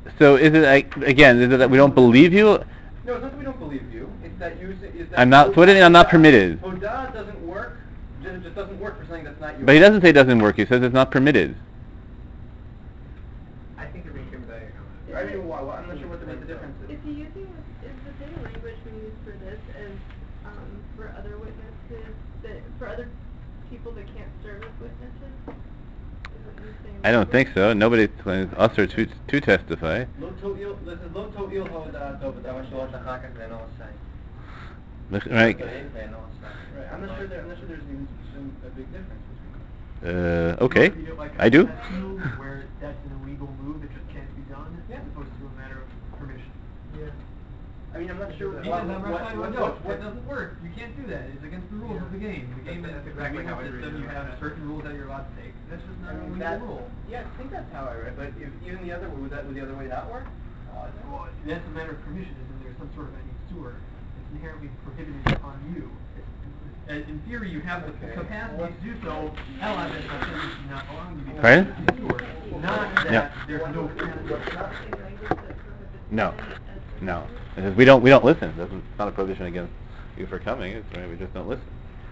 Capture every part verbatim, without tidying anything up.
So is it like, again? Is it that we don't believe you? No, it's not that we don't believe you. It's that you. Is that I'm not. So what do you mean I'm not permitted? Hoda doesn't work. It just doesn't work for something that's not yours. But he doesn't say it doesn't work. He says it's not permitted. I think you're being sympathetic. I mean, why? I'm not sure what the, what the difference is. Is he using is the same language being used for this as um, for other witnesses that for other people that can't serve as witnesses? Is it the same I don't think language? so. Nobody claims us or to to testify. Lo to'il. This is lo to'il hodato, but that was shalosh achar kach ve'eno osai. Right. Right. I'm not sure. There, I'm not sure there's even a big difference between them. Uh, okay. You know, like I do. tattoo, where that's an illegal move that just can't be done, Yeah. as opposed to a matter of permission. Yeah. I mean, I'm not sure He what, says, I'm what, wrestling what, with what, dope. what, That doesn't work. You can't do that. It's against the rules Yeah. of the game. The game That's- is that's a exactly legal how I read system. it. You have certain rules that you're allowed to take. That's just not I a mean, legal that, rule. yeah, I think that's how I read. But if even the other would that would the other way not work? Uh, well, that's a matter of permission, and then there's some sort of an sewer. It's inherently prohibited on you. It's, it's, in theory, you have the Okay. capacity to do so. Allah is not allowing you to be Pardon? in the sewer. Not that Yeah. there's no free Is it the same language that prohibits No. them as for No. others? Because we don't. We don't listen. It doesn't. It's not a prohibition against you for coming. It's right. We just don't listen.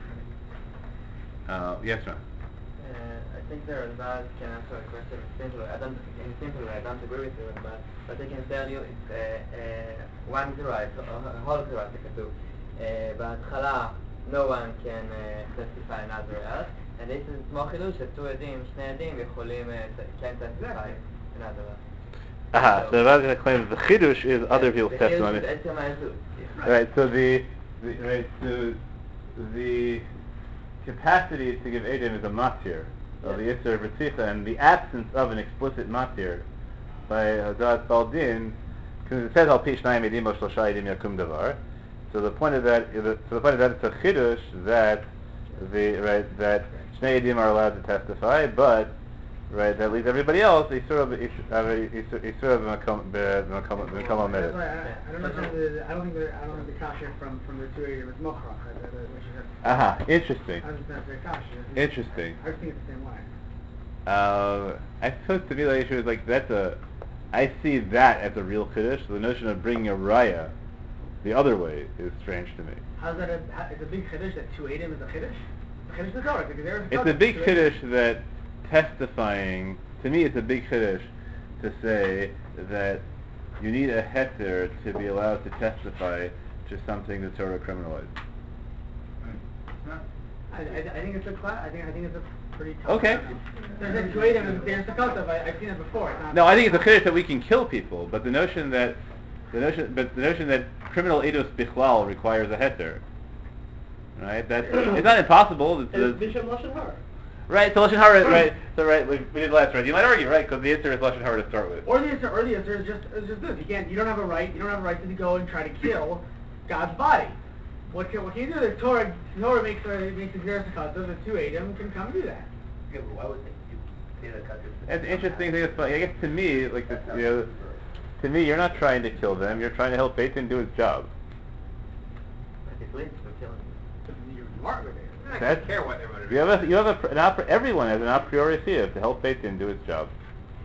Uh, yes, John. Uh, I think the Rambam can answer a question in simple. I don't, in simple way, I don't agree with the Rambam, but I can tell you it's uh, uh, one זרוע, a whole זרוע שכתוב. Uh, בהתחלה, no one can uh, testify another else, and this is כמו חידוש ששני עדים, שני עדים יכולים uh, can testify another else. Aha. So the Rav claims the chidush is other people's the testimony. חידוש is עצם העדות. Yeah. Right. So the, the right. So the capacity to give edim is a matir of the Isser B'tzicha, and the absence of an explicit matir by Hadat Baldin, because it says al pi shnayim edim o shlosha edim yakum davar. So the point of that, is that, so the point of that, it's a chidush that the right that shnei edim are allowed to testify, but right that leaves everybody else a sort of a sort of makom makom makom That's why I, I don't understand the, I don't think the, I don't think the kasha from, from the two eighty was mochrach, which is a... Aha, interesting. I don't think that's the kasha. Interesting. I, I think it's the same way. Uh, I suppose to me the issue is like that's a, I see that as a real chiddush. So the notion of bringing a raya the other way is strange to me. How's that a, how, it's a big chiddush that two eighty is a chiddush? The chiddush is Torah, because there's a It's a big chiddush that testifying, to me it's a big chiddush to say that you need a heter to be allowed to testify to something the Torah criminalized. I, I, I think it's a class. I think I think it's a pretty tough. Okay. There's a Kuwait and there's the Kosov. I've seen it before. It's not No, I think it's a chiddush that we can kill people, but the notion that the notion, but the notion that criminal edus bichlal requires a heter, right? That's it's not impossible. It's, It's Bisham Lashon Hara. right. So Lashon Hara, right? So right, we, we did last right. You might argue, right? Because the answer is Lashon Hara to start with. Or the answer, or the answer is just is just this. You can't. You don't have a right. You don't have a right to go and try to kill God's body. What can what can you do? The Torah Torah makes a makes a Xerisakata. The two Adam can come and do that. Yeah, but why would you say that cut It's an interesting thing. It's funny. I guess to me, like this, you know, to me, you're not trying to kill them. You're trying to help Beitin do his job. Practically, we're killing them. You, you are good. I That's, don't care what they're motivated. you have a, you have a, an op- everyone has an a priori fear to help Beitin do its job.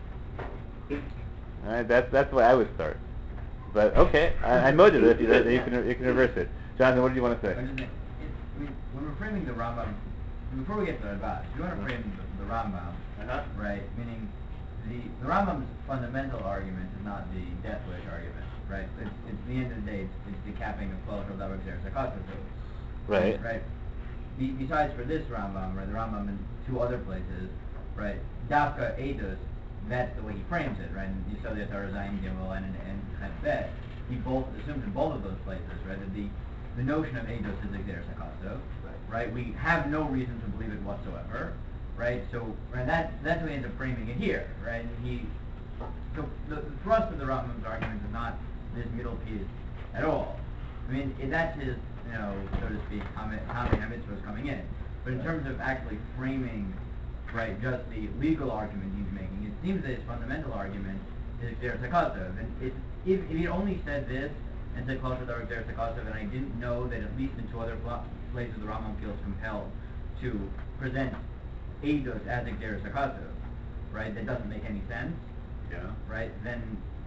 All right, that's that's the way I would start. But okay, I, I motive it. You, you can you can reverse it. Jonathan, what did you want to say? I just think, it, I mean, when we're framing the Rambam, before we get to the Rambam, if you want to frame the, the Rambam, Uh-huh. right, meaning the the Rambam's fundamental argument is not the death wish argument, right? It's, it's the end of the day, it's, it's the capping of Kol Shel Davar Gzeres HaKosov. Right. Right. Be, besides for this Rambam, right, the Rambam in two other places, right, Dafka Eidos, that's the way he frames it, right? And Yisodei Torah Zayin Gimel and and Chet Bet, he both assumes in both of those places, right, that the the notion of Eidos is Gzeres HaKosov, right? We have no reason to believe it whatsoever, right? So, right, that that's the way he ends up framing it here, right? And he, so the, the thrust of the Rambam's argument is not this middle piece at all. I mean, it, that's his, you know, so to speak, comment, comment HaMitzvahs coming in. But in terms of actually framing, right, just the legal argument he's making, it seems that his fundamental argument is Gzeres HaKosov. And if, if, if he only said this and said Kol Shel Davar Gzeres HaKosov, and I didn't know that at least in two other pl- places the Rambam feels compelled to present Eidos as a Gzeres HaKosov, right, that doesn't make any sense, Yeah. right, then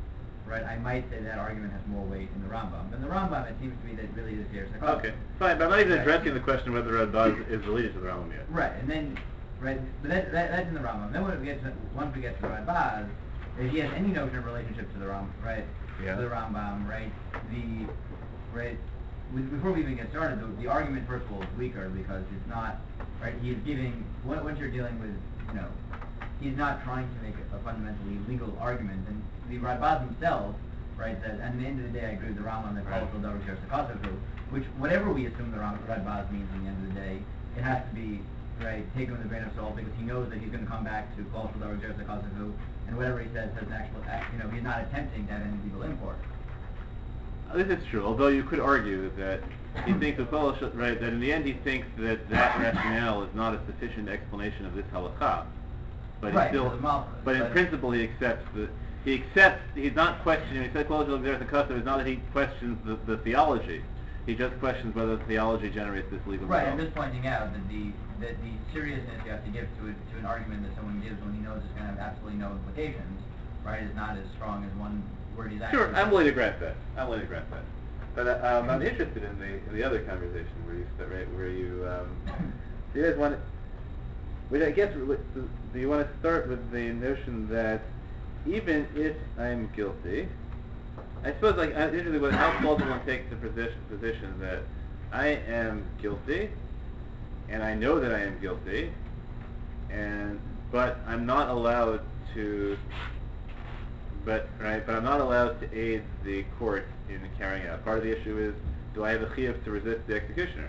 right, I might say that argument has more weight in the Rambam. But in the Rambam, it seems to me that it really is here. Okay, fine, but I'm not even Right. addressing the question whether Radbaz is related to the Rambam yet. Right, and then, right, but that, that, that's in the Rambam. Then when we get to, once we get to the Radbaz, if he has any notion of relationship to the Ram, right, Yeah. to the Rambam, right, the, right, with, before we even get started, the, the argument, first of all, is weaker because it's not, right, he's giving, what, once you're dealing with, you know, he's not trying to make a, a fundamentally legal argument, and the Radbaz himself, right, says, and at the end of the day, I agree with the Rambam that calls the Davar Sakasavu, which, whatever we assume the Ram, Radbaz means in the end of the day, it has to be, right, taken with a grain of salt, because he knows that he's going to come back to Kol Shel Davar Sakasavu, and whatever he says has an actual, you know, he's not attempting to have any legal import. Uh, This is true, although you could argue that he thinks of Kol Shel- right, that in the end he thinks that that rationale is not a sufficient explanation of this halakha. But Right, he still, because of Mal- but in but- principle he accepts the, he accepts, he's not questioning, he said Kol Shel Davar Sakasavu, it's not that he questions the, the theology, he just questions whether the theology generates this legal Right, result. I'm just pointing out that the that the seriousness you have to give to it to an argument that someone gives when he knows it's going to have absolutely no implications, right, is not as strong as one where he's actually... Sure, I'm willing to grant that. I'm willing to grant that. But uh, um, I'm interested in the in the other conversation where you st- right where you um, do you guys want, which I guess do you want to start with the notion that even if I'm guilty, I suppose like uh, usually what how Baltimore takes the position position that I am guilty and I know that I am guilty, and but I'm not allowed to. But right, but I'm not allowed to aid the court in carrying out. Part of the issue is, do I have a chiyuv to resist the executioner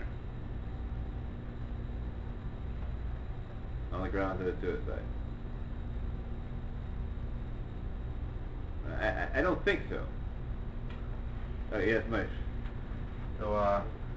on the grounds that it's suicide? I, I, I don't think so. Okay, yes, Mike. So, uh,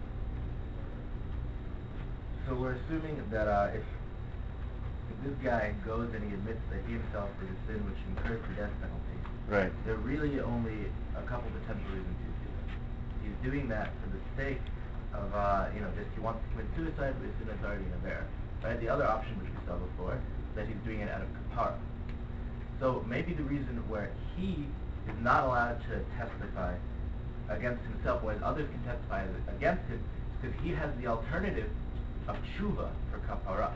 so we're assuming that uh, if, if this guy goes and he admits that he himself did a sin which incurs the death penalty, Right. there are really only a couple potential reasons he's doing it. He's doing that for the sake of, uh, you know, just he wants to commit suicide, we assume that's already in there. Right? The other option, which we saw before, is that he's doing it out of kapara. So maybe the reason where he is not allowed to testify against himself, whereas others can testify against him, is because he has the alternative of tshuva for kapara.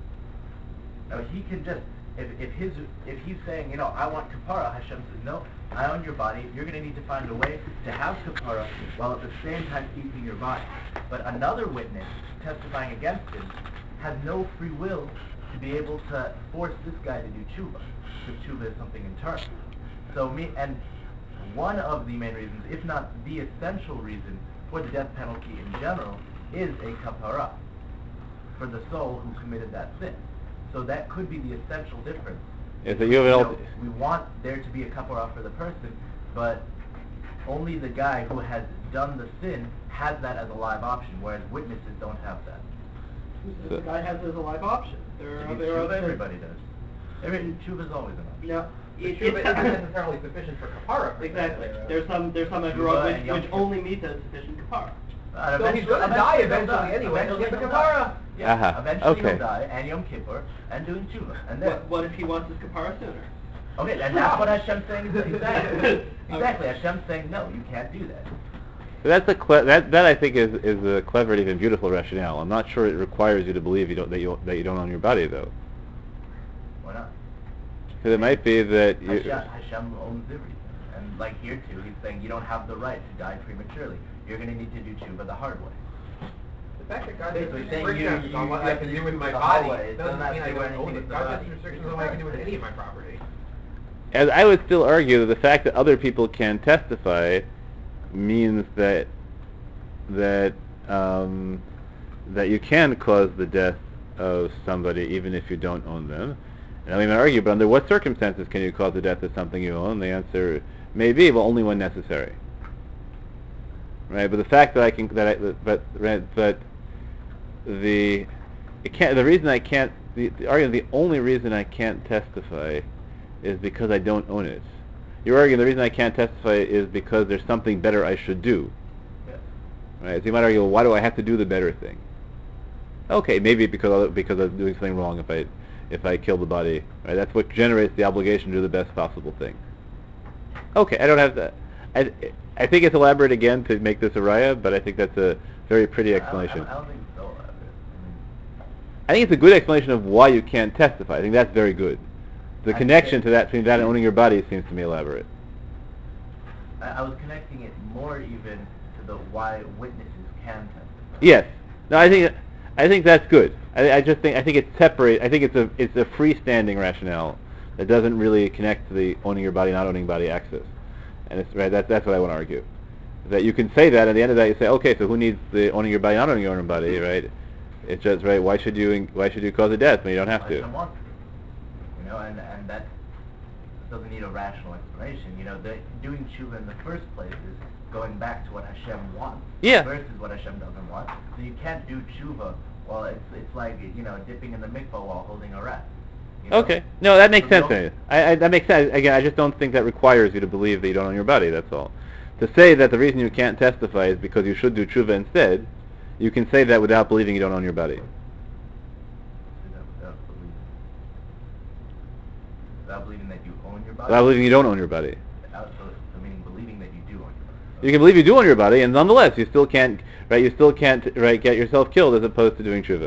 Now he can just, if, if his, if he's saying, you know, I want kapara, Hashem says, no, I own your body, you're going to need to find a way to have kapara while at the same time keeping your body. But another witness testifying against him has no free will to be able to force this guy to do tshuva, because tshuva is something internal. So me, and one of the main reasons, if not the essential reason for the death penalty in general, is a kapara for the soul who committed that sin. So that could be the essential difference. Is that you have an know, alt- we want there to be a kapara for the person, but only the guy who has done the sin has that as a live option, whereas witnesses don't have that. Who says the guy has it as a live option? There If are, you there are tshuva, everybody does. Every tshuva is always an option. No. But It- tshuva it- isn't necessarily sufficient for kapara. per se, Exactly. right? There's some there's some Tshuva Avirot and which, Yom which Kippur. only meet a sufficient kapara. Uh, So he's eventually- gonna die he'll eventually die. anyway, he'll Eventually get the he'll die. kapara. Yeah, Uh-huh. eventually Okay. he'll die, and Yom Kippur, and doing tshuva. And then, What, what if he wants his kapara sooner? okay, and that's what Hashem's saying. Exactly. Exactly. Hashem's saying, no, you can't do that. That's a cle- that that I think is is a clever and even beautiful rationale. I'm not sure it requires you to believe you don't that you that you don't own your body though. Why not? Because it might be that you. Hashem, Hashem owns everything. And like here too, he's saying you don't have the right to die prematurely. You're going to need to do tshuva the hard way. The fact that God So has he's saying you- restrictions you- on what you I have can to do do with tshuva my the hard body way. It doesn't doesn't have mean to I do don't anything own with it. the God body. has restrictions on what I can do with any of my property. And I would still argue that the fact that other people can testify means that that um, that you can cause the death of somebody even if you don't own them. And I mean, I argue, but under what circumstances can you cause the death of something you own? The answer may be, well, only when necessary. Right? But the fact that I can, that I, but right, but the it can't. The reason I can't, the, the argument, the only reason I can't testify is because I don't own it. You're arguing the reason I can't testify is because there's something better I should do. Yes. Right? So you might argue, well, why do I have to do the better thing? Okay, maybe because because I'm doing something wrong if I if I kill the body. Right? That's what generates the obligation to do the best possible thing. Okay, I don't have that. I I think it's elaborate again to make this a raya, but I think that's a very pretty I don't, I explanation. don't, I don't think it's so elaborate. I mean, I think it's a good explanation of why you can't testify. I think that's very good. The I connection think- to that between that and owning your body seems to me elaborate. I, I was connecting it more even to the why witnesses can testify. Yes. No, I think I think that's good. I, I just think I think it's separate. I think it's a it's a freestanding rationale that doesn't really connect to the owning your body, not owning body axis. And it's right. That's that's what I want to argue. That you can say that at the end of that you say, okay, so who needs the owning your body, not owning your own body, right? It's just right. Why should you why should you cause a death when you don't have Why to? Hashem wants to. You know, and and that doesn't need a rational explanation. You know, the doing tshuva in the first place is going back to what Hashem wants Yeah. versus what Hashem doesn't want. So you can't do tshuva while it's it's like you know dipping in the mikvah while holding a rat. You know? Okay. No, that makes So sense the to me. I, I, that makes sense. Again, I just don't think that requires you to believe that you don't own your body. That's all. To say that the reason you can't testify is because you should do tshuva instead, you can say that without believing you don't own your body. Without, without believing, without believing that you own your body. Without believing you don't own your body. Without, so, so meaning believing that you do own your body. You can believe you do own your body, and nonetheless, you still can't, right? You still can't, right, get yourself killed as opposed to doing tshuva.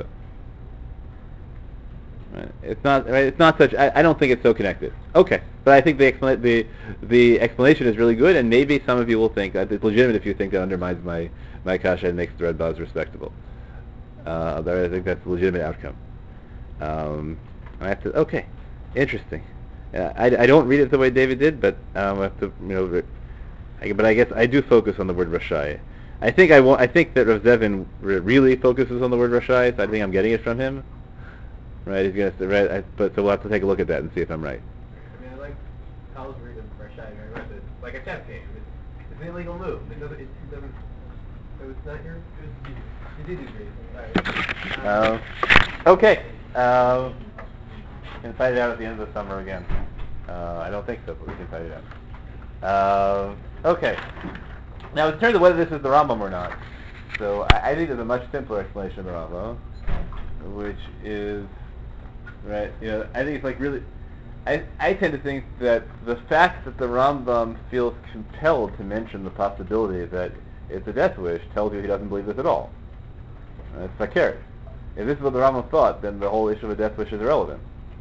Right. It's not, right? It's not such. I, I don't think it's so connected. Okay, but I think the expla- the the explanation is really good, and maybe some of you will think that it's legitimate if you think that undermines my my kasha and makes the red buzz respectable. Uh, but I think that's a legitimate outcome. Um, I have to. Okay, interesting. Uh, I, I don't read it the way David did, but um, I have to, you know. I, but I guess I do focus on the word rashai. I think I want. I think that Rav Zevin re- really focuses on the word rashai, so I think I'm getting it from him. Right, he's gonna say, right, I, but so we'll have to take a look at that and see if I'm right. I mean, I like Tal's read of Rashai very much. It's like a chess game. It's, it's an illegal move. It doesn't. It, it doesn't. So it's not your. It's Yazid's read. Sorry. Um, okay. Um, we can fight it out at the end of the summer again. Uh, I don't think so, but we can fight it out. Um, okay. Now, in terms of whether this is the Rambam or not, so I, I think there's a much simpler explanation of the Rambam, which is, right, you know, I think it's like really, I, I tend to think that the fact that the Rambam feels compelled to mention the possibility that it's a death wish tells you he doesn't believe this at all. Uh, it's fakir. If this is what the Rambam thought, then the whole issue of a death wish is irrelevant.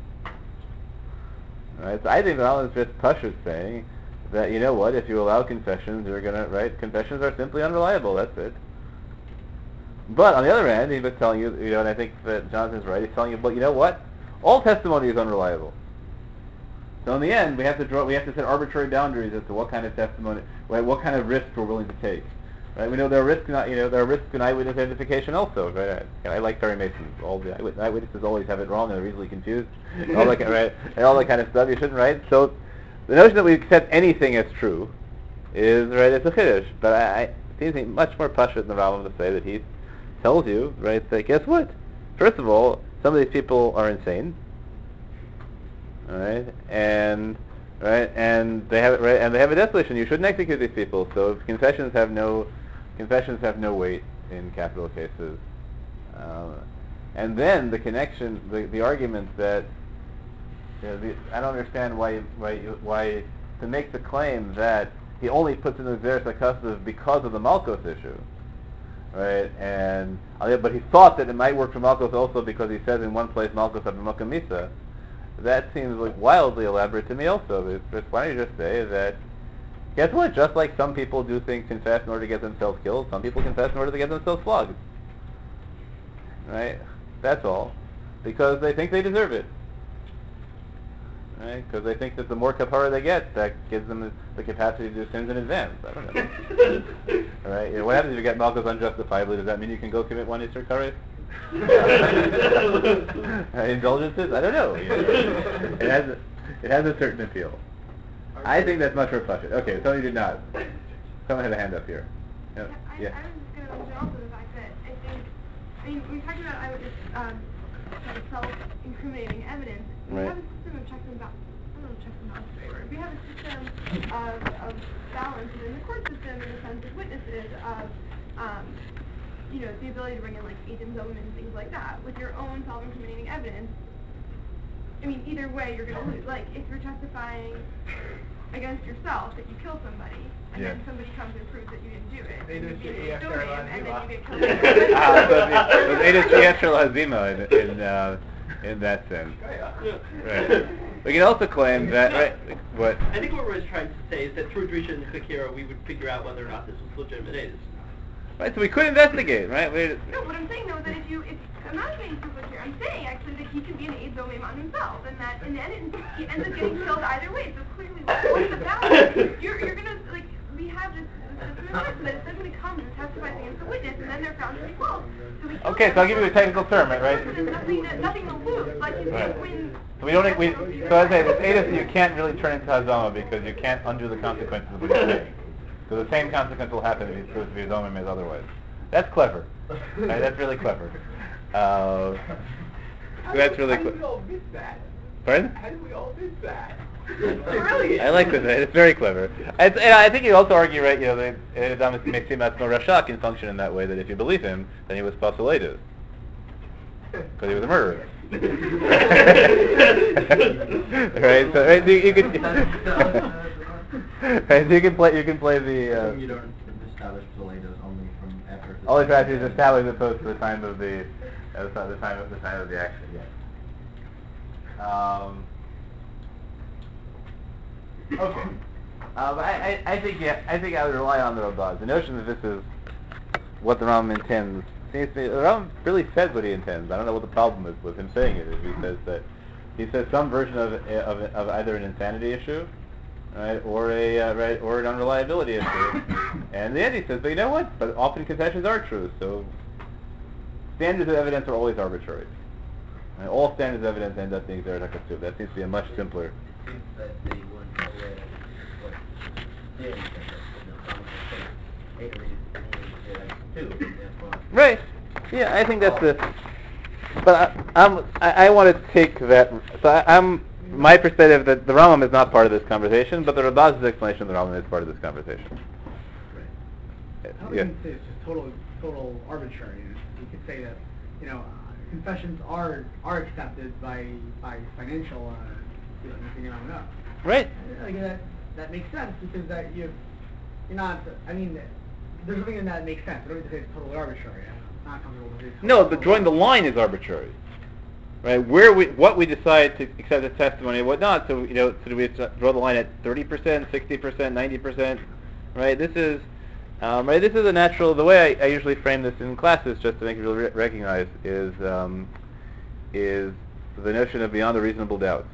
Right? So I think the Rambam is just Pashut saying that, you know what, if you allow confessions, you're gonna, right, confessions are simply unreliable, that's it. But on the other hand, he was telling you, you know, and I think that Jonathan's right, he's telling you, but you know what, all testimony is unreliable. So in the end, we have to draw, we have to set arbitrary boundaries as to what kind of testimony, right, what kind of risks we're willing to take. Right? We know there are risks, in, you know, there are risks in eyewitness identification also. Right? I, I like Perry Mason. All the eyewitness, eyewitnesses always have it wrong and are easily confused. all that, right? And all that kind of stuff. You shouldn't, right? So the notion that we accept anything as true is, right, it's a chiddush. But I, I, it seems to me much more pashut in the Rambam to say that he tells you, right, that guess what? First of all, some of these people are insane. All right, and right, and they have right, and they have a death wish, and you shouldn't execute these people. So confessions have no confessions have no weight in capital cases. Uh, and then the connection, the, the argument that you know, the, I don't understand why why why to make the claim that he only puts in the Xeris HaKasav because of the Malkos issue, right? And but he thought that it might work for Malkos also because he says in one place Malkos Abimaka Misa. That seems like wildly elaborate to me also. It's just, why don't you just say that, guess what, just like some people do things confess in order to get themselves killed, some people confess in order to get themselves flogged. Right? That's all. Because they think they deserve it. Right? Because they think that the more kapara they get, that gives them the capacity to do sins in advance. I don't know. Right? You know, what happens if you get malchus unjustifiably? Does that mean you can go commit one Isser Kares? Indulgences? I don't know. You know. It has a, it has a certain appeal. I think that's much more pashut. Okay, Tony did not. Someone had a hand up here. No? Yeah, Yeah. I, I was just going to mention also the fact that I think, I mean, we talked about eyewitness um, sort of self-incriminating evidence. We Right. have a system of checks and balances. I don't know if checks and balances is the right word. We have a system of, of balance within the court system in the sense of witnesses, of, um, you know, the ability to bring in, like, agent zone and things like that. With your own self-incriminating evidence, I mean, either way, you're going to lose. Like, if you're testifying against yourself that you kill somebody, and Yeah. then somebody comes and proves that you didn't do it, They and you do beat say it with Eidah Domim, and then Shar you get killed. Ah, so the, so the Eidah Shar Hazima in in, uh, in that sense. Right. We can also claim that No. right. What? I think what Roy's trying to say is that through Drisha and the Kikira, we would figure out whether or not this was legitimate Eidos. Right. So we could investigate, right? We, No, what I'm saying though is that if you, if I'm not saying super here, I'm saying actually that he can be an Eid Domim on himself, and that in the end he ends up getting killed either way. So clearly, what's the balance? You're you're gonna like we have this this system in place that if somebody comes and testifies against a witness, and then they're found to be false. So we kill Okay, them, so I'll give you a technical term, right? There's nothing to, nothing to lose. Like you Right. can't win. So we don't. We, so I say this Eidos you can't really turn into Hazama because you can't undo the consequences of what he's saying. So the same consequence will happen if he proves to be Hazama as otherwise. That's clever. Right? That's really clever. Uh, that's really How did we clever. all miss that? Pardon? How did we all miss that? Brilliant. I like this. It's very clever. It's, and I think you also argue, right? You know, the Adamus makes him as no Rasha can function in that way that if you believe him, then he was Pasolatus because he was a murderer. Right. So right, you, you could. Right. So you can play. You can play the. Uh, You don't establish Toledo's only from after. All the tragedy is established as opposed to the time of the, uh, the time of the time of the action. Yes. Um, okay. Um, I, I, I think yeah, I think I would rely on the Rambam. The notion that this is what the Rambam intends seems to me. The Rambam really says what he intends. I don't know what the problem is with him saying it. Is he says that he says some version of of, of either an insanity issue, right, or a uh, right, or an unreliability issue. And in the end he says, but you know what? But often confessions are true. So standards of evidence are always arbitrary. And all standards of evidence end up being Zerah HaKasuv. That seems to be a much simpler. It seems that they weren't aware what theory said, that the Rambam said Eidah means like two, and therefore... Right. Yeah, I think that's the... But I, I'm, I, I want to take that... So I, I'm... My perspective that the Rambam is not part of this conversation, but the Rabaz's explanation of the Rambam is part of this conversation. I don't Yeah. think you can say it's just total, total arbitrariness. You could say that, you know, uh, confessions are are accepted by by financial, uh, you know, anything around up. Right. Like that, that makes sense because that you, you're not. I mean, there's something in that that makes sense. I don't mean to say it's totally arbitrary. I'm not comfortable with it. No, but drawing the line is arbitrary. Right, where we, what we decide to accept as testimony and what not. So you know, so do we draw the line at thirty percent, sixty percent, ninety percent? Right. This is, um, right. This is a natural. The way I, I usually frame this in classes, just to make people re- recognize, is um, is the notion of beyond a reasonable doubt.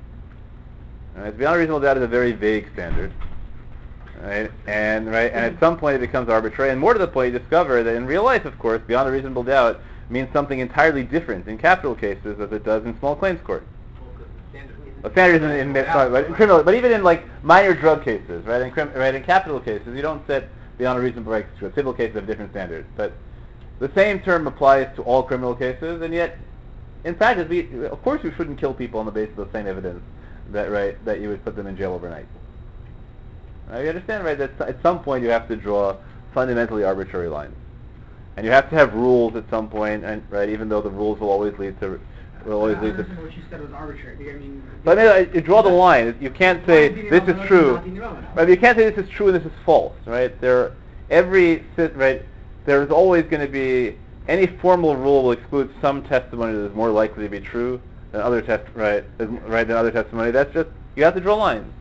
Right? Beyond a reasonable doubt is a very vague standard. Right, and right, and at some point it becomes arbitrary, and more to the point, you discover that in real life, of course, beyond a reasonable doubt means something entirely different in capital cases as it does in small claims court. Well, 'cause the standard isn't... A standard in, in, in sorry, but in criminal, but even in like minor drug cases, right? In crim, right, in capital cases, you don't set beyond a reasonable right to civil cases have different standards, but the same term applies to all criminal cases, and yet, in practice, we, of course, you shouldn't kill people on the basis of the same evidence that right that you would put them in jail overnight. Now, you understand, right, that at some point you have to draw fundamentally arbitrary lines. And you have to have rules at some point, and right, even though the rules will always lead to, will always I lead to... understand what you said was arbitrary. I mean... But I mean, you draw the line. You can't say, this is true. Right, you can't say this is true and this is false, right? There, every, right, there's always going to be, any formal rule will exclude some testimony that is more likely to be true than other test, right, right, than other testimony. That's just, you have to draw lines.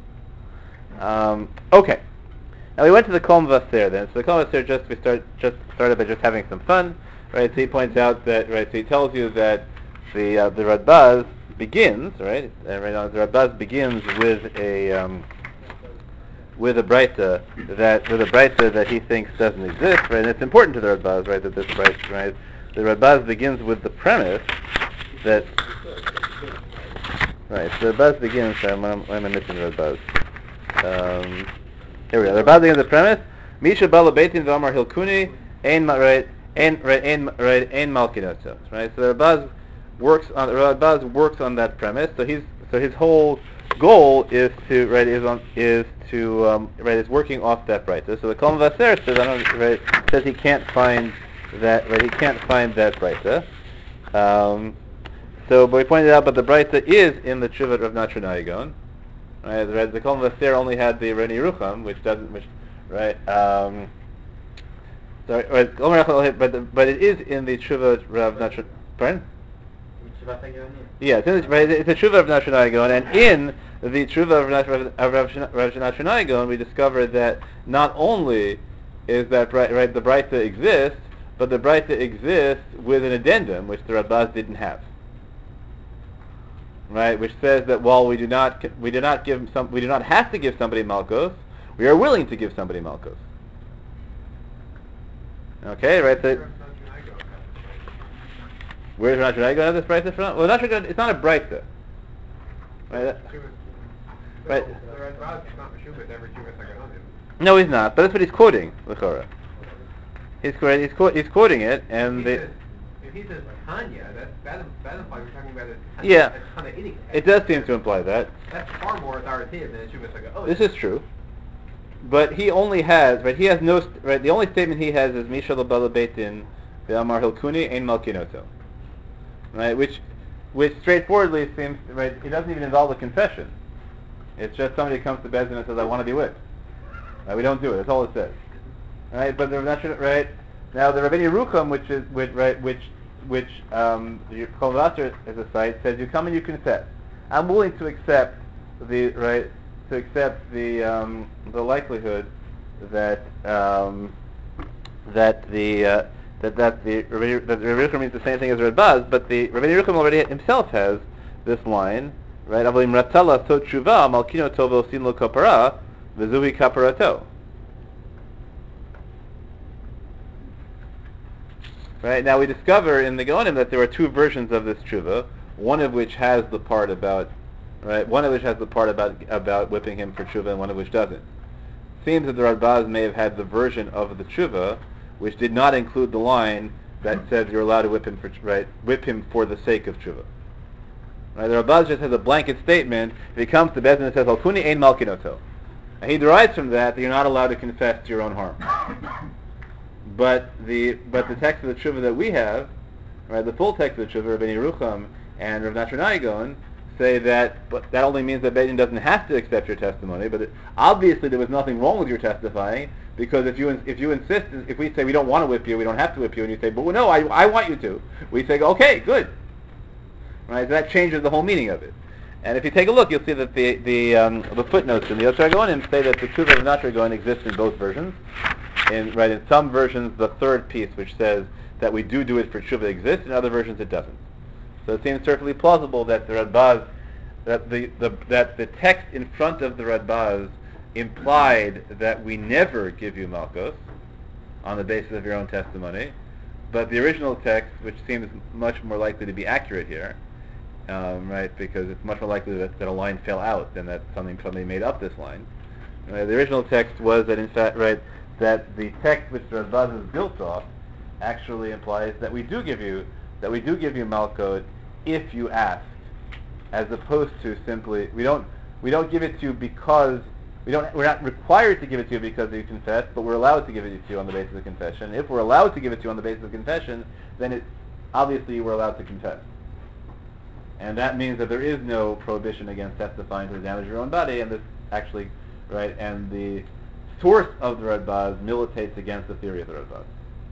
Um, okay. Now we went to the Kol Mvaser then. So the Kol Mvaser just we start just started by just having some fun, right? So he points out that right. So he tells you that the uh, the Radbaz begins right. And right now the Radbaz begins with a um, with a Breita that with a Breita that he thinks doesn't exist, right? And it's important to the Radbaz, right? That this Breita, right? The Radbaz begins with the premise that right. So the Radbaz begins. I'm, I'm, I'm missing the Radbaz. Um, here we go. The Radbaz begins the premise. Misha bala beitin v'amar hilkuni ein right ein right ein right ein malkinotza. Right. So the Radbaz works on the Radbaz works on that premise. So he's so his whole goal is to right is on is to um, right is working off that Breita. So the Kol Mvaser says I don't right says he can't find that right he can't find that Breita. Um, so but we pointed out, but the Breita is in the Tshuvat of Natra Nayagon. Right, the, the Kol Vaser only had the Ren Yerucham, which doesn't, which, right, um, sorry, right, but, the, but it is in the Tshuva Rav Nashon, pardon? Yeah, it's, in the, right, it's a Tshuva of Nashon Agon, and in the Tshuva of Rav, of Rav, Rav Nashon Agon, we discovered that not only is that, right, right, the Braita exists, but the Braita exists with an addendum, which the Rambaz didn't have. Right, which says that while we do not we do not give some we do not have to give somebody malchus, we are willing to give somebody malchus. Okay, right. So where's Rav Nashon Agon have this Braita from? Well, Nashon Agon, it's not a Braita. Right. That, right. The Rambaz is not Meshubah every Shuvah Sagadonim. No, he's not. But that's what he's quoting, L'chora. He's quoting. He's, quote, he's quoting it, and he the. Says, if he says Tanya, that that that implies we're talking about a Tanya. Yeah. A Tana Inik. It does seem to imply that. That's far more authoritative than a Shuvah Sagadonim. This is true. But he only has, right, he has no, st- right, the only statement he has is Misha L'Bala Beitin Ve'amar Hilkuni Ein Malkinoto. Right, which, which straightforwardly seems, right, it doesn't even involve a confession. It's just somebody comes to Bezdin and says, I want to be whipped. Right, we don't do it, that's all it says. Right, but the Rav, right, now the Rabbeinu Yerucham, which is, which, right, which, which, um, the Kol Vaser as a site, says you come and you confess. I'm willing to accept the, right, to accept the um, the likelihood that um, that the uh, that that the that the Rabbeinu Yerucham means the same thing as Radbaz, but the Rabbeinu Yerucham already himself has this line, right? Avolim ratzala so tshuva malkino tovo sin lo kapara v'zuhi kaparato. Right, now we discover in the Gaonim that there are two versions of this tshuva, one of which has the part about, right, one of which has the part about about whipping him for tshuva, and one of which doesn't. Seems that the Radbaz may have had the version of the tshuva which did not include the line that says you're allowed to whip him for right, whip him for the sake of tshuva. Right, the Radbaz just has a blanket statement. If he comes to Bezdin and says Al-Kuni ein malkinoto, and he derives from that that you're not allowed to confess to your own harm. But the but the text of the tshuva that we have, right, the full text of the tshuva, Rabbeinu Yerucham and Rav Nashon Agon, say that but that only means that Bezdin doesn't have to accept your testimony. But it, obviously there was nothing wrong with your testifying, because if you if you insist, if we say we don't want to whip you, we don't have to whip you, and you say, but no, I I want you to, we say, okay, good. Right, so that changes the whole meaning of it. And if you take a look, you'll see that the the um, the footnotes in the Yotzer Agonim say that the tshuva of Nashon Agon exists in both versions. In, right, in some versions, the third piece, which says that we do do it for tshuva, exists. In other versions, it doesn't. So it seems perfectly plausible that the Radbaz, that the, the that the text in front of the Radbaz implied that we never give you malchus on the basis of your own testimony, but the original text, which seems much more likely to be accurate here, um, right, because it's much more likely that, that a line fell out than that something somebody made up this line. Right, the original text was that in fact, right, that the text which the Radbaz is built off actually implies that we do give you that we do give you malchut if you ask, as opposed to simply we don't we don't give it to you because we don't we're not required to give it to you because you confess, but we're allowed to give it to you on the basis of confession. If we're allowed to give it to you on the basis of confession, then it obviously we're allowed to confess, and that means that there is no prohibition against testifying to the damage of your own body, and this actually right and the source of the Radbaz militates against the theory of the Radbaz.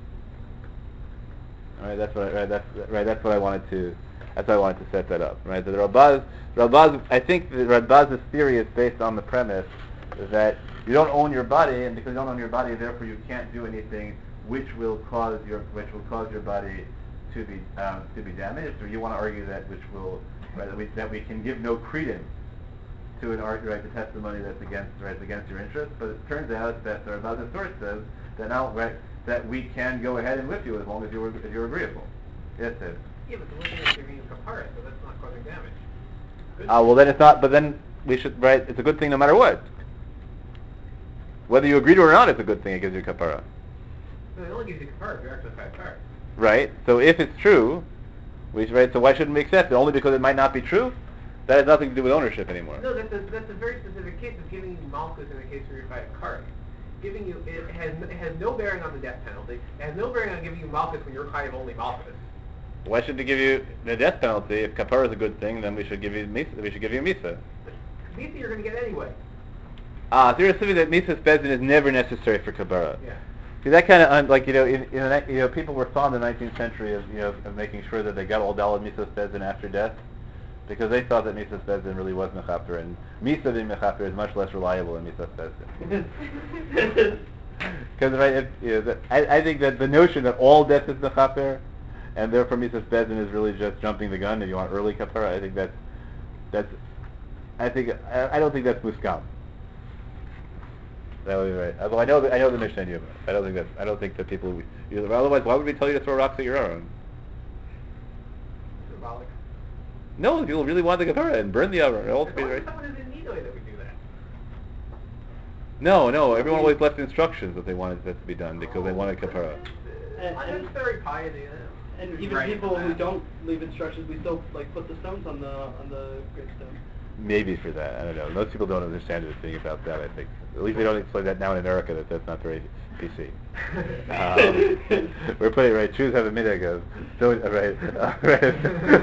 Right, that's what I, right, that's right. That's what I wanted to. That's why I wanted to set that up. Right, the Radbaz, Radbaz. I think the Radbaz's theory is based on the premise that you don't own your body, and because you don't own your body, therefore you can't do anything which will cause your which will cause your body to be um, to be damaged. Or you want to argue that which will right, that we that we can give no credence to an art, right, the testimony that's against, right, against your interest, but it turns out that the Radbaz's source says that now, right, that we can go ahead and whip you as long as you're as you're agreeable. Yes, Ed. Yeah, but the whipping is giving you kapara, so that's not causing damage. Ah, uh, well then it's not. But then we should, right? It's a good thing no matter what. Whether you agree to it or not, it's a good thing. It gives you kapara. No, it only gives you kapara if you're actually five cars. Right. So if it's true, we should, right. So why shouldn't we accept it? Only because it might not be true. That has nothing to do with ownership anymore. No, that's a, that's a very specific case of giving you malchus in the case where you're five cars. Giving you, it has it has no bearing on the death penalty. It has no bearing on giving you malchus when you're chayav only malchus. Why should we give you the death penalty? If kapara is a good thing, then we should give you misa. We should give you misa. Misa you're going to get anyway. Ah, so you're assuming that Misas Bezdin is never necessary for Kabbalah. Yeah. See, that kind of, un- like, you know, in, in the, you know, people were thought in the nineteenth century of, you know, of making sure that they got all Daled Misas Bezdin after death, because they thought that Misas Bezdin really was Mechaper, and Misa being Mechaper is much less reliable than Misas Bezdin. Because, right, if, you know, that, I, I think that the notion that all death is Mechaper, and therefore Misas Bezdin is really just jumping the gun, if you want early Kapara, I think that's, that's, I think, I, I don't think that's Muskam. That would be right. Although I know that, I know the Mishnah Yuma. I don't think that I don't think that people. You know, otherwise, why would we tell you to throw rocks at your own? Symbolic. No, people really want the kapara and burn the oven. All As be long as right. someone is in need of it that we do that. No, no. Everyone always left instructions that they wanted that to be done because they wanted kapara. And- and- Unnecessary piety. uh, And is even right people into who that. don't leave instructions, we still like put the stones on the on the gravestone. Maybe for that. I don't know. Most people don't understand anything about that. I think. At least they don't explain that now in America. That that's not very P C. Um, we're putting right. Jews have a minhag of so uh, right. Uh, right.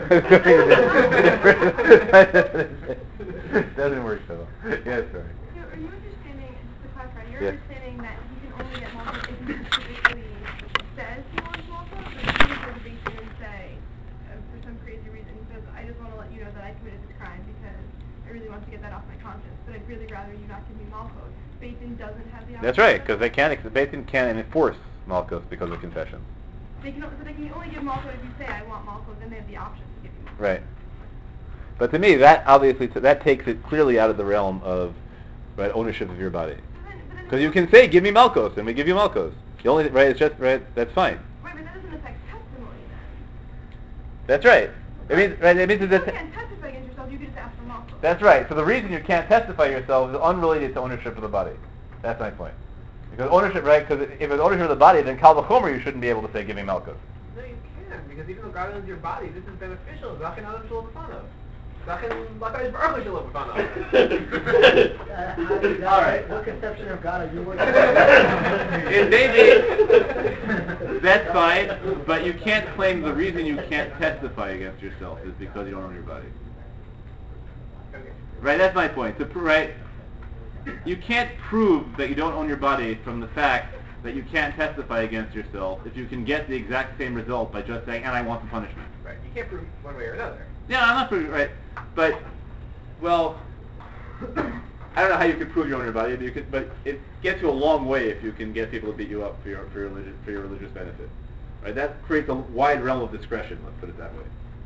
Doesn't work so well. Yes, sorry. So are you understanding, just to clarify, you're Yes. understanding that he can only get Malta if he specifically says he wants Malta, but if he were to base in and say, uh, for some crazy reason, he says, I just want to let you know that I committed this crime because I really want to get that off my conscience, but I'd really rather you not give me Malchus. Beitin doesn't have the option. That's right, because they can't. Ex- Beitin can't enforce Malchus because of confession. They can, o- so they can only give Malchus if you say I want Malchus, then they have the option to give you Malchus. Right. But to me, that obviously t- that takes it clearly out of the realm of right ownership of your body. So then, but then Because you can say, "Give me Malchus," and we give you Malchus. The only right, it's just right. That's fine. Right, but that doesn't affect testimony then. That's right. It means right. It means You that. can't testify against yourself, you can just ask for Malchus. That's right. So the reason you can't testify yourself is unrelated to ownership of the body. That's my point. Because ownership, right? Because if it's ownership of the body, then Kal V'chomer you shouldn't be able to say, "Give me Malchus." No, you can, because even though God owns your body, this is beneficial. Zaken Adam Shalom B'fanav. Zaken Lakayis Baruch Hu Shalom B'fanav. Uh, how does that- All right. What conception of God are you working It may be. That's fine, but you can't claim the reason you can't testify against yourself is because you don't own your body. Okay. Right, that's my point. To pr- right, you can't prove that you don't own your body from the fact that you can't testify against yourself if you can get the exact same result by just saying, and I want some punishment. Right. You can't prove one way or another. Yeah, I'm not proving right, but well, I don't know how you can prove you own your body, but you could, but it gets you a long way if you can get people to beat you up for your for your religious for your religious benefit. Right, that creates a wide realm of discretion. Let's put it that way.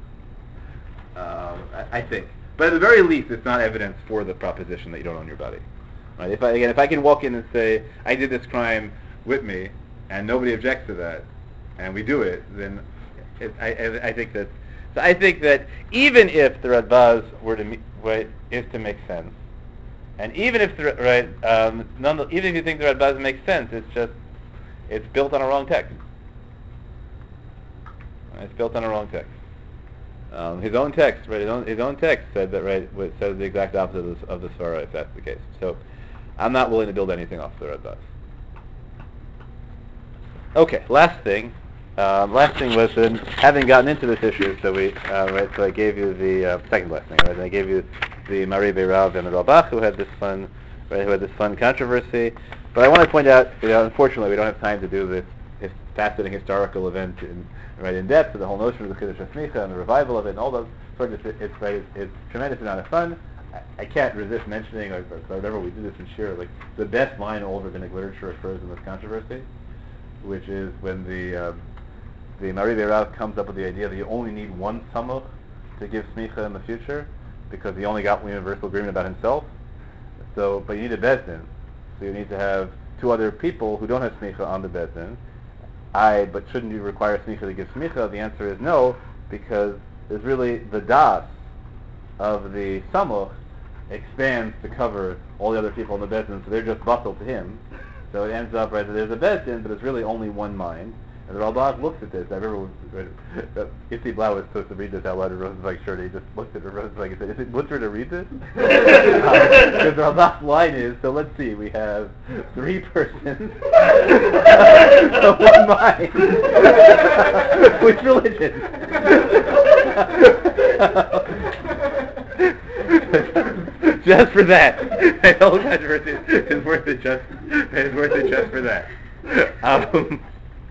Um, I, I think, but at the very least, it's not evidence for the proposition that you don't own your body. Right? If I again, if I can walk in and say I did this crime with me, and nobody objects to that, and we do it, then it, I, I, I think that. So I think that even if the Radbaz were to me- right, is to make sense, and even if the right, um, none, even if you think the Radbaz makes sense, it's just it's built on a wrong text. It's built on a wrong text. Um, his own text, right? His own, his own text said that, right? It says the exact opposite of the, of the Svara, if that's the case. So, I'm not willing to build anything off the Radbaz. Okay, last thing. Um, last thing was then, having gotten into this issue, so we, uh, right? So I gave you the uh, second last thing, right? I gave you the Mari Beirav and the Ralbach, who had this fun, right? Who had this fun controversy. But I want to point out, you know, unfortunately, we don't have time to do this, this fascinating historical event in right in depth. So the whole notion of the Kiddush HaSmicha and the revival of it, and all those sort of, it's right, it's, it's tremendous amount of fun. I, I can't resist mentioning, or, or I remember we did this in Shir, like the best line in all of rabbinic literature occurs in this controversy, which is when the um, the Mari Beirav comes up with the idea that you only need one samuch to give smicha in the future, because he only got universal agreement about himself. So, but you need a bezdin, so you need to have two other people who don't have smicha on the bezdin. I, but shouldn't you require smicha to give smicha? The answer is no, because there's really the das of the samuch expands to cover all the other people in the bezdin, so they're just batal to him. So it ends up right that there's a bezdin, but it's really only one mind. And the Ralbach looks at this. I remember when uh, Itzi Blau was supposed to read this out loud in Rosenzweig's shirt. He just looked at Rosenzweig and said, "Is it mutter to read this?" Because the Ralbach's line is, so let's see, we have three persons, so one mind. Which religion? just for that. The whole controversy is worth it just is worth it just for that. Um,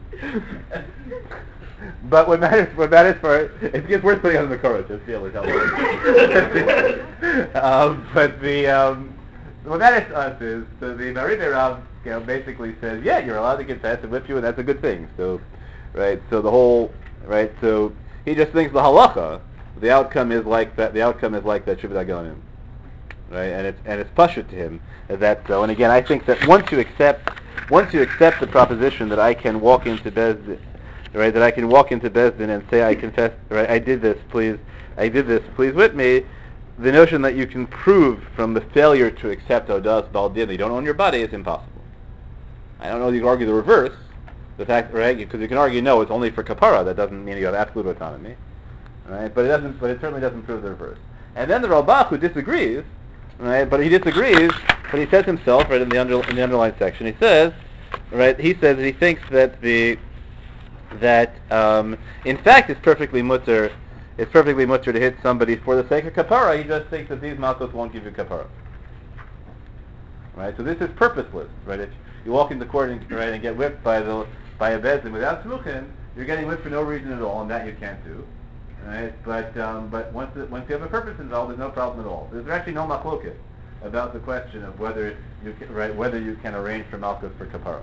but what matters, what matters for it, it's worth putting on the Korah just to be able to tell them. um, but the um, what matters to us is so the Maribei Rav, you know, basically says, yeah, you're allowed to confess and whip you, and that's a good thing. So, right. So the whole right. So he just thinks the halacha, the outcome is like that. The outcome is like that Shuvah Gaonim. Right, and it's and it's pashut to him that so. And again, I think that once you accept, once you accept the proposition that I can walk into Bezdin, right, that I can walk into Bezdin and say I confess, right, I did this, please, I did this, please whip me. The notion that you can prove from the failure to accept Odas Baldin that you don't own your body is impossible. I don't know if you can argue the reverse, the fact, right, because you can argue no, it's only for kapara. That doesn't mean you have absolute autonomy, right? But it doesn't, but it certainly doesn't prove the reverse. And then the Ralbach, who disagrees. Right, but he disagrees. But he says himself, right in the under, in the underlined section, he says, right, he says that he thinks that the that um, in fact it's perfectly mutter, it's perfectly mutter to hit somebody for the sake of kapara. He just thinks that these malchus won't give you kapara. Right, so this is purposeless. Right, if you walk into court and, right, and get whipped by the by a bezdin without smuchin, you're getting whipped for no reason at all, and that you can't do. Right, but um, but once the, once you have a purpose involved, there's no problem at all. There's actually no machloket about the question of whether you can, right whether you can arrange for malchus for kapara.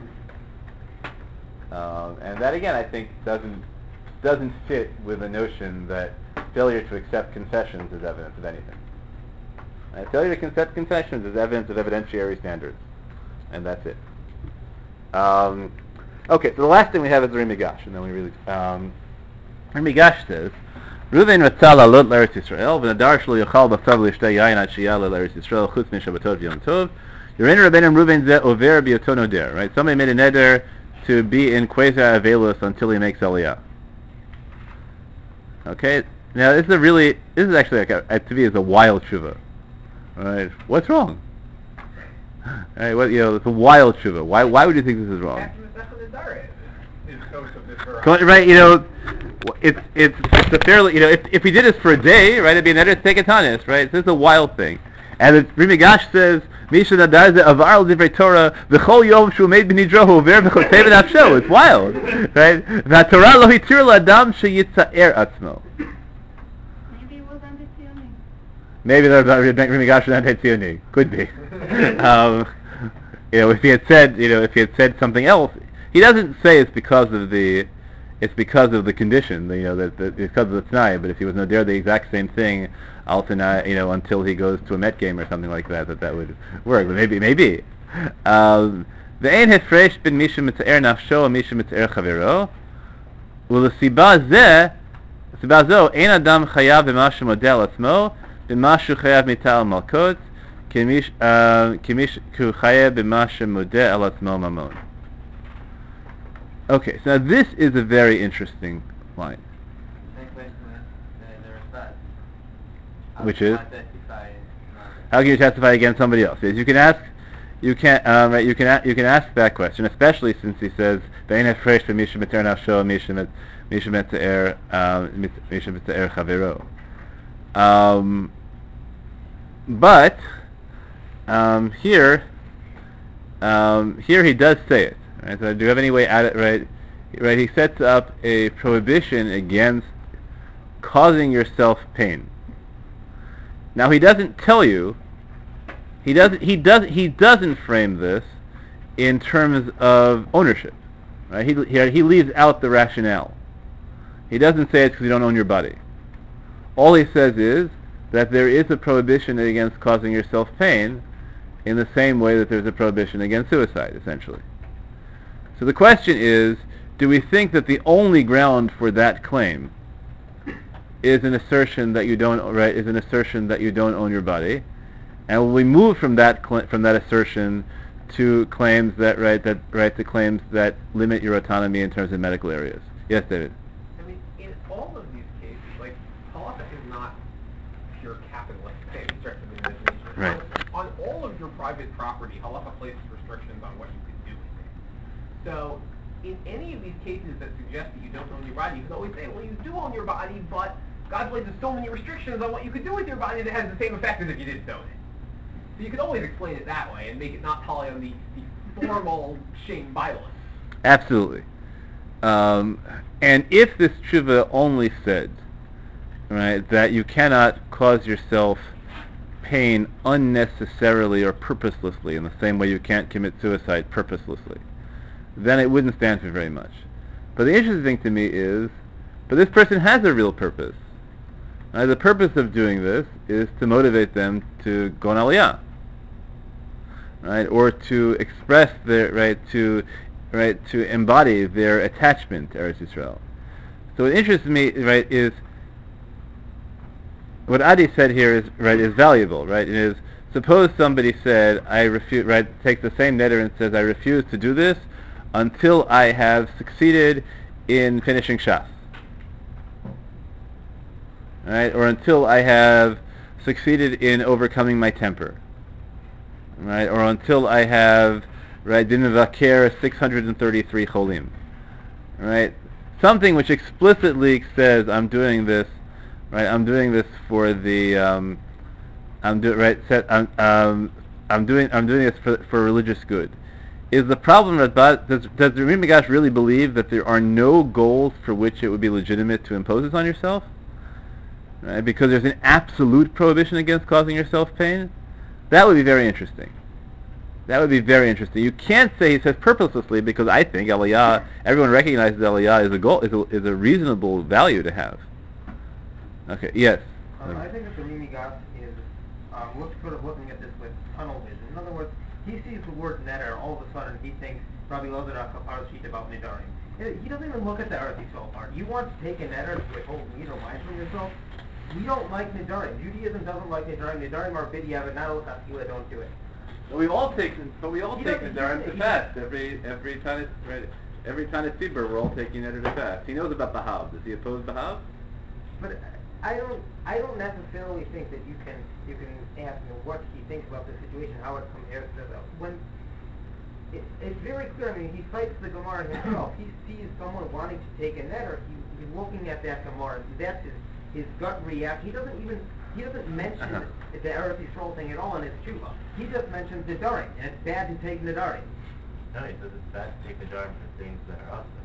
Um, and that again, I think doesn't doesn't fit with the notion that failure to accept confessions is evidence of anything. Right? Failure to accept confessions is evidence of evidentiary standards, and that's it. Um, okay, so the last thing we have is the Rimigash, and then we really um, Rimigash says. Reuven רצה לעלות לארץ ישראל, ונדר שלא יאכל בצו לשתה יין עד שיעלה לארץ ישראל, חוץ משבתות ויום טוב. יראינו רבנו ראובן זה עובר בהיותו נודר. Right? Somebody made a neder to be in quasi avelus until he makes aliyah. Okay, now this is a really, this is actually like a, to me is a wild shuvah. Right? What's wrong? Right? What, you know, it's a wild shuvah. Why? Why would you think this is wrong? Right? You know. It's it's it's a fairly, you know, if if he did this for a day, right, it'd be another teketanis, right? So this is a wild thing. And the Rimigash says, Misha Nadar ze avar divrei Torah v'chol yom shu made b'nidrohu ver v'chotev nafsho. It's wild, right? V'Torah lo hitir l'adam sheyitzaer atzmo. Maybe it was anti-Tzionim. Maybe that was Rimigash was anti-Tzionim. Could be. um, you know, if he had said, you know, if he had said something else, he doesn't say it's because of the. It's because of the condition, you know, that, that because of the t'nai. But if he was nadir the exact same thing, al t'nai, you know, until he goes to a Met game or something like that, that that would work. But maybe, maybe. The ein hefresh bin misha mitzaer nafsho misha mitzaer chavero. U'lesiba zeh, siba zo ein adam chayav b'mashu model atzmo b'mashu chayav mital malkot k'mish k'mish ku chayav b'mashu model atzmo mamon. Okay, so now this is a very interesting line. Which is? How can you testify against somebody else? Yes, you can ask, you can, um, right, you can, a, you can ask that question, especially since he says, "Ve'en hafresh b'misha mitzaer nafsho, misha mitzaer, misha mitzaer chavero." Um, but um, here, um, here he does say it. Right, so do you have any way at it? Right, right. He sets up a prohibition against causing yourself pain. Now he doesn't tell you. He doesn't. He does. He doesn't frame this in terms of ownership. Right? He he, he leaves out the rationale. He doesn't say it's because you don't own your body. All he says is that there is a prohibition against causing yourself pain, in the same way that there's a prohibition against suicide, essentially. So the question is, do we think that the only ground for that claim is an assertion that you don't right is an assertion that you don't own your body, and will we move from that cl- from that assertion to claims that right that right to claims that limit your autonomy in terms of medical areas? Yes, David. I mean, in all of these cases, like halacha is not pure capitalist by any stretch of the imagination. Right. On, on all of your private property, halacha places restrictions on what you can do with it. So, in any of these cases that suggest that you don't own your body, you can always say, well, you do own your body, but God places so many restrictions on what you could do with your body that has the same effect as if you didn't own it. So you could always explain it that way and make it not tally on the, the formal Shem Bilos. Absolutely. Um, and if this tshuva only said, right, that you cannot cause yourself pain unnecessarily or purposelessly in the same way you can't commit suicide purposelessly, then it wouldn't stand for very much. But the interesting thing to me is, but this person has a real purpose. Right? The purpose of doing this is to motivate them to go on aliyah, right, or to express their right to, right, to embody their attachment to Eretz Yisrael. So what interests me, right, is what Adi said here is right is valuable, right? It is, suppose somebody said, I refuse, right, takes the same neder and says, I refuse to do this until I have succeeded in finishing Shas, right, or until I have succeeded in overcoming my temper, right, or until I have, right, din vaker six hundred thirty-three cholim, right, something which explicitly says, I'm doing this, right, I'm doing this for the, um, I'm doing, right, set, I'm, um, I'm doing, I'm doing this for, for religious good. Is the problem that, does, does the Rim Migash really believe that there are no goals for which it would be legitimate to impose this on yourself? Right, because there's an absolute prohibition against causing yourself pain? That would be very interesting. That would be very interesting. You can't say he says purposelessly, because I think aliyah, everyone recognizes aliyah is a goal, is a, is a reasonable value to have. Okay, yes. Um, I think that the Rimi Gas is um, look, sort of looking at this with tunnel vision. In other words, he sees the word neder, all of a sudden he thinks Rabbi Lozer HaKapar sheet about nidarim. He doesn't even look at the Eretz Yisrael part. You want to take a neder to withhold meat or wine from yourself? We don't like nidarim. Judaism doesn't like nidarim. Nidarim are bidiyah, not l'chasila, don't do it. But we've all taken, but we all He take doesn't- Nadarim he- to he- fast. Every every time right, every time it's Tzibur, we're all taking Neder to fast. He knows about Bahav. Does he oppose Bahav? But I don't, I don't necessarily think that you can, you can ask him what he thinks about the situation, how it compares to the, when, it, it's very clear, I mean, he cites the Gemara himself. He sees someone wanting to take a neder, he, he's looking at that Gemara, that's his, his gut reaction. He doesn't even, he doesn't mention Uh-huh. the Eretz Yisrael thing at all in his tshuva. He just mentions Nidarim, and it's bad to take Nidarim. No, he says it's bad to take Nadarim for things that are awesome.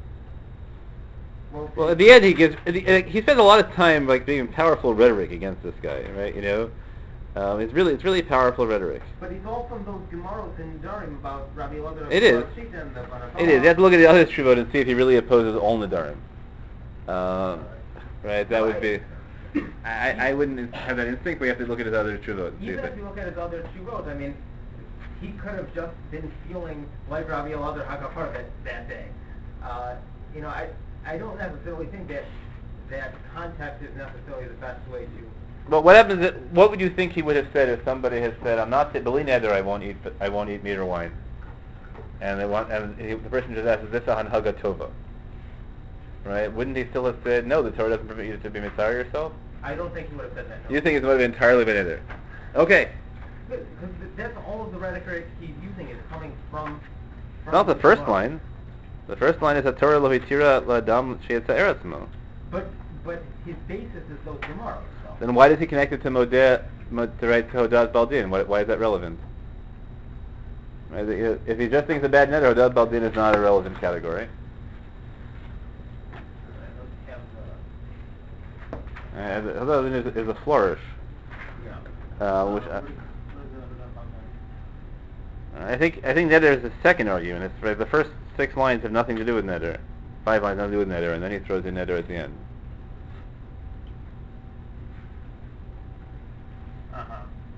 Well, Well, at the end, he gives. He spends a lot of time like being powerful rhetoric against this guy, right? You know, um, it's really it's really powerful rhetoric. But he's all from those Gemaros in Nidarim about Rabbi Elazar It is. Shita and the Banatah. It is. You have to look at the other Shuvot and see if he really opposes all Nadarim. Um, right. That would be. I, I wouldn't have that instinct. We have to look at his other Shuvot. And see Even if if it, you look at his other Shuvot, I mean, he could have just been feeling like Rabbi Elazar Hagapar that, that day. Uh, you know, I I don't necessarily think that that context is necessarily the best way to. But what happens? If, what would you think he would have said if somebody had said, "I'm not beli neder, I won't eat, I won't eat meat or wine," and they want, and he, the person just asks, "Is this a hanhaga tova?" Right? Wouldn't he still have said, "No, the Torah doesn't permit you to be mitzvah yourself"? I don't think he would have said that. No. You think it's would have entirely been neder? Okay. Because that's all of the rhetoric he's using is coming from. from Not the first Gemara. line. The first line is a Torah lo hitira la'adam she'etza eretzmo. But but his basis is those Gemaros, though. Then why does he connect it to modeh, mod, to write to Hodaz Baldin? Why, why is that relevant? Right? If he just thinks a bad neder, Hodaz Baldin is not a relevant category. Uh, Hodaz Baldin is, is a flourish. Yeah. Uh, which I, I think I think neder is the second argument. It's right, the first six lines have nothing to do with neder. Five lines have nothing to do with neder, and then he throws in neder at the end. Uh-huh.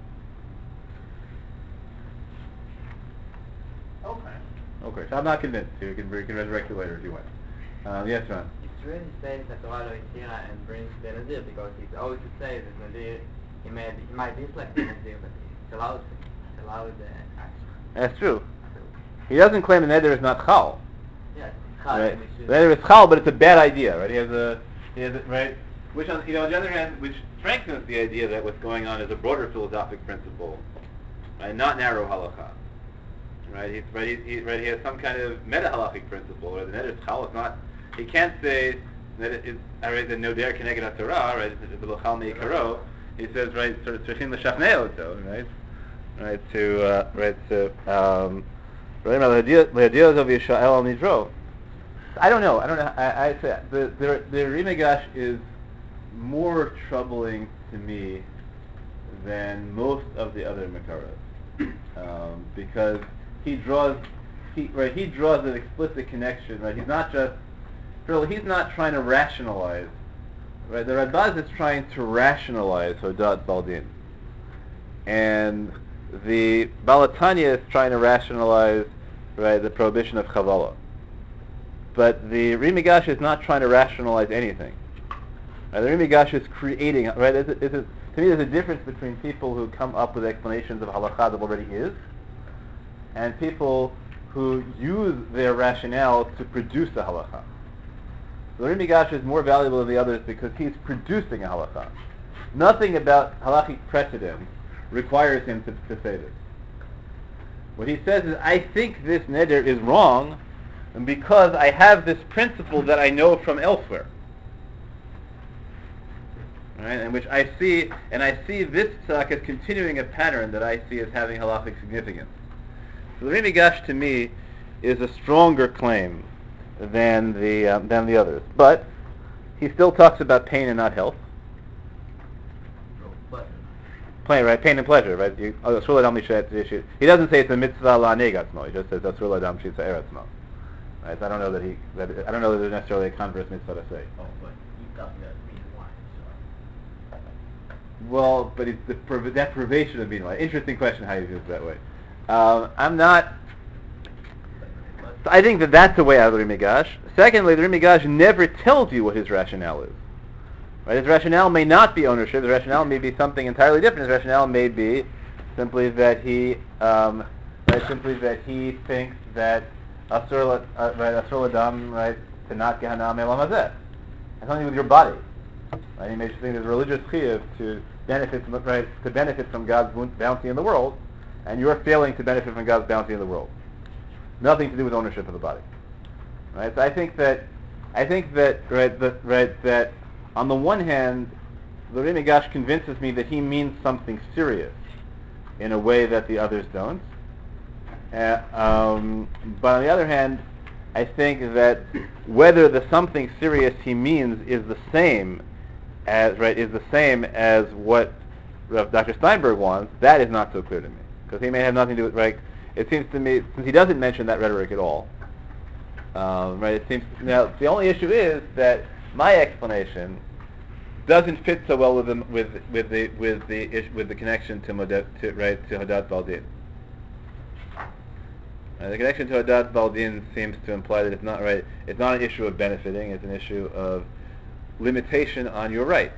Okay. Okay, so I'm not convinced. You can you can resurrect it later if you want. Uh, yes, Ron. It's true he says that Torah lo hitira and brings the Nadir because he always says that Nadir, he might, he might dislike the Nadir, but it allows him. It allows the action. That's true. He doesn't claim the neder is not chal. Yeah, it's chal, Right. we should- The neder is chal, but it's a bad idea, right? He has a, he has a, right? Which, on, you know, on the other hand, which strengthens the idea that what's going on is a broader philosophic principle, right? Not narrow halakha, right? He's right. He, he, right. He has some kind of meta halachic principle, where the neder is chal. It's not. He can't say that it is. Right, the noder keneged Torah, right? The l'chal meikaro. He says, right, sort of tzrichim l'shachnei oto, right? right? To uh, right to um, le'adios of Yisrael al nidro. I don't know. I don't know. I, I say the the the Rimigash is more troubling to me than most of the other Makaros, um, because he draws he right he draws an explicit connection. Right, he's not just really he's not trying to rationalize. Right, the Radbaz is trying to rationalize Hodat Baldin, and the Balatanya is trying to rationalize right the prohibition of Chavala. But the Rimigash is not trying to rationalize anything. Right, the Rimigash is creating. Right, is it, is it, to me, there's a difference between people who come up with explanations of halakha that already is, and people who use their rationale to produce a halakha. The Rimigash is more valuable than the others because he's producing a halakha. Nothing about halachic precedent requires him to, to say this. What he says is, I think this neder is wrong, and because I have this principle that I know from elsewhere. Right, and which I see, and I see this psak as continuing a pattern that I see as having halachic significance. So the Rimigash to me is a stronger claim than the um, than the others, but he still talks about pain and not health. Pain, right? Pain and pleasure, right? You, oh, he doesn't say it's a mitzvah la negatzmo. He just says asur l'adam shitza eretzmo. Right? So I don't know that he. That, I don't know that there's necessarily a converse mitzvah to say. Oh, but he doesn't have mean wine, so. Well, but it's the deprivation of mean wine. Interesting question how you use it that way. Um, I'm not. So I think that that's the way out of the Rimigash. Secondly, the Rimigash never tells you what his rationale is. Right? His rationale may not be ownership. His rationale may be something entirely different. His rationale may be simply that he, um, right, simply that he thinks that asur uh, right, asur l'adam, right, to not gehanam elam hazeh. Has something to do with your body. Right? He may just think there's a religious chiyuv to benefit from, right, to benefit from God's bounty in the world, and you're failing to benefit from God's bounty in the world. Nothing to do with ownership of the body. Right? So I think that I think that right, that right that on the one hand, the Rimigash convinces me that he means something serious in a way that the others don't. Uh, um, but on the other hand, I think that whether the something serious he means is the same as right is the same as what Doctor Steinberg wants, that is not so clear to me, because he may have nothing to do with right. It seems to me, since he doesn't mention that rhetoric at all, um, right? It seems now the only issue is that my explanation doesn't fit so well with the with with the with the with the connection to Modet, to right to Hodat Baldin. Uh, the connection to Hodat Baldin seems to imply that it's not right. It's not an issue of benefiting. It's an issue of limitation on your rights.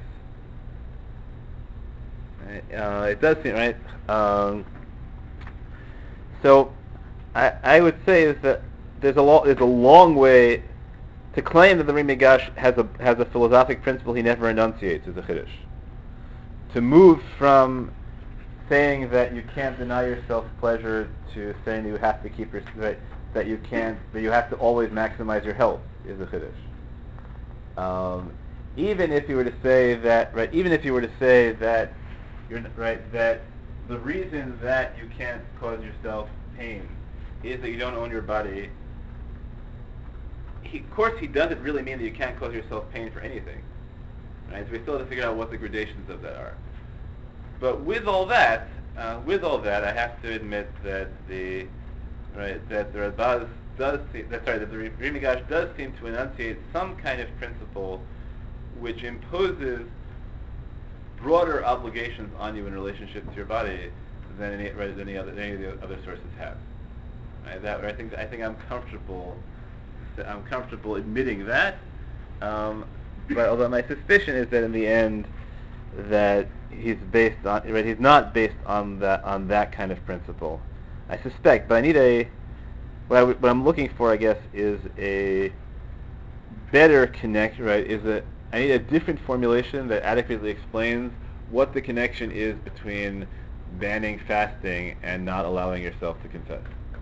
Right? Uh, it does seem right. Um, so, I I would say is that there's a lo- there's a long way to claim that the Rimigash has a has a philosophic principle he never enunciates is a chiddush. To move from saying that you can't deny yourself pleasure to saying that you have to keep your that, that you can't that you have to always maximize your health is a chiddush. Um, even if you were to say that right, even if you were to say that you're right that the reason that you can't cause yourself pain is that you don't own your body. He, of course, he doesn't really mean that you can't cause yourself pain for anything. Right? So we still have to figure out what the gradations of that are. But with all that, uh, with all that, I have to admit that the right that the Radbaz does seem, that's right that the Rimigash does seem to enunciate some kind of principle which imposes broader obligations on you in relationship to your body than any right, than any other than any of the other sources have. Right? That I think I think I'm comfortable. I'm comfortable admitting that. Um, but although my suspicion is that in the end, that he's based on right, he's not based on that on that kind of principle. I suspect, but I need a what, I, what I'm looking for, I guess, is a better connection. Right? Is a I need a different formulation that adequately explains what the connection is between banning fasting and not allowing yourself to confess.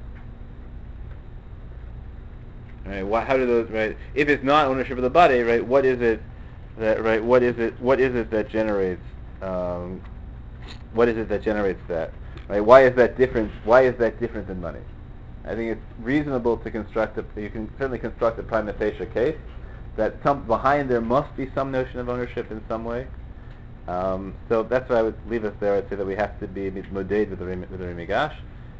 Right? Why, how do those right? If it's not ownership of the body, right? What is it that right? What is it? What is it that generates? Um, what is it that generates that? Right? Why is that different? Why is that different than money? I think it's reasonable to construct a, you can certainly construct a prima facie case that some, behind there must be some notion of ownership in some way. Um, so that's why I would leave us there. I'd say that we have to be moded with the Rim- with the Rimigash.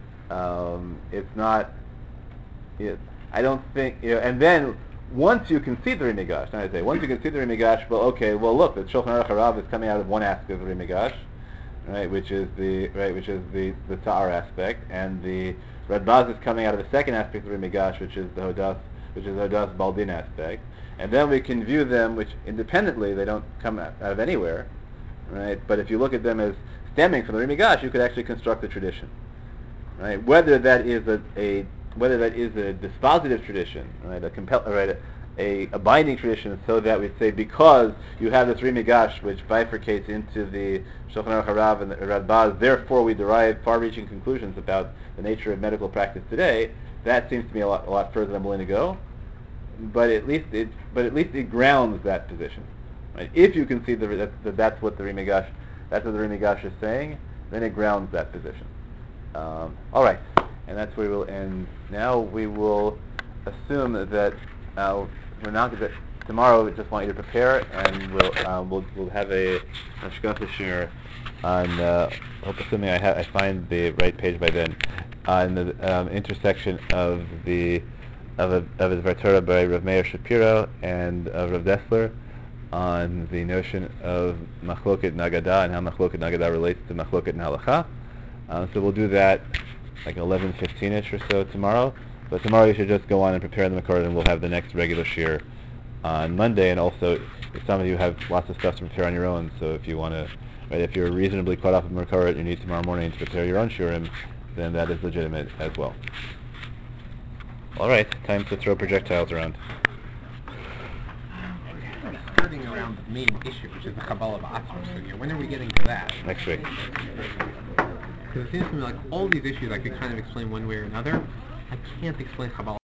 Um, it's not, it, I don't think, you know, and then once you concede the Rimigash, I say, once you concede the Rimigash, well, okay, well, look, the Shulchan Aruch Harav is coming out of one aspect of the Rimigash, right, which is the, right, which is the, the Ta'ar aspect, and the Radbaz is coming out of the second aspect of the Rimigash, which is the Hodas, which is the Hodas Baldin aspect, and then we can view them, which independently, they don't come out of anywhere, right, but if you look at them as stemming from the Rimigash, you could actually construct a tradition, right, whether that is a, a whether that is a dispositive tradition, right, a compel, right, a, a, a binding tradition, so that we say because you have this Rimigash which bifurcates into the Shulchan Aruch Harav and the Radbaz, therefore we derive far-reaching conclusions about the nature of medical practice today. That seems to me a lot, a lot further than I'm willing to go, but at least it, but at least it grounds that position. Right? If you can see the, that, that that's what the Rimigash, that's what the Rimigash is saying, then it grounds that position. Um, all right. And that's where we'll end. Now we will assume that uh, we're not going to, tomorrow we just want you to prepare, and we'll uh, we'll, we'll have a Hashkafa share on, uh, hope assuming I, ha- I find the right page by then, on the um, intersection of the of a, of his Vartura by Rav Meir Shapiro and of Rav Dessler on the notion of Machloket Nagada and how Machloket Nagada relates to Machloket Halacha. Uh, so we'll do that like eleven fifteen-ish or so tomorrow. But tomorrow you should just go on and prepare the Makor, and we'll have the next regular shir on Monday. And also, if some of you have lots of stuff to prepare on your own, so if you want to, right, if you're reasonably caught up with Makor and you need tomorrow morning to prepare your own shirim, then that is legitimate as well. All right, time to throw projectiles around. We're skirting around the main issue, which is the Kabbalah of Atzmos Sugya. When are we getting to that? Next week. Because it seems to me like all these issues I could kind of explain one way or another. I can't explain Kabbalah